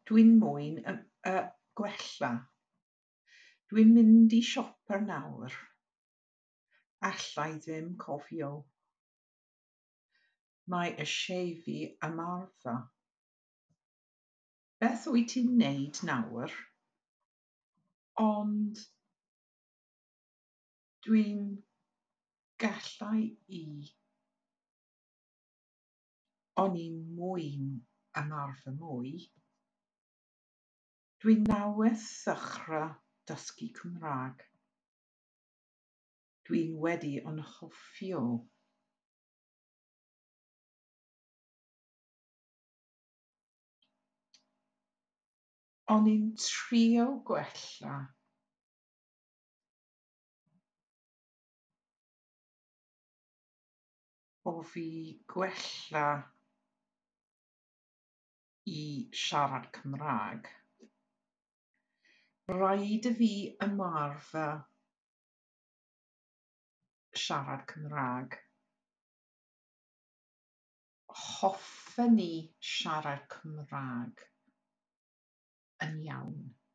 Dwi'n moyn gwella. Dwi'n mynd i siopa nawr. Allai ddim cofio. Mae y sefi ymarfer. Beth wyt ti'n neud nawr? Ond dwi'n gallai i. O'n i moyn ymarfer mwy. Dwi newydd ddechrau dysgu Cymraeg. Dwi wedi anghofio. O'n i'n trio gwella. O fi gwella i siarad Cymraeg. Rhaid i fi ymarfer siarad Cymraeg. Hoffen i siarad Cymraeg yn iawn.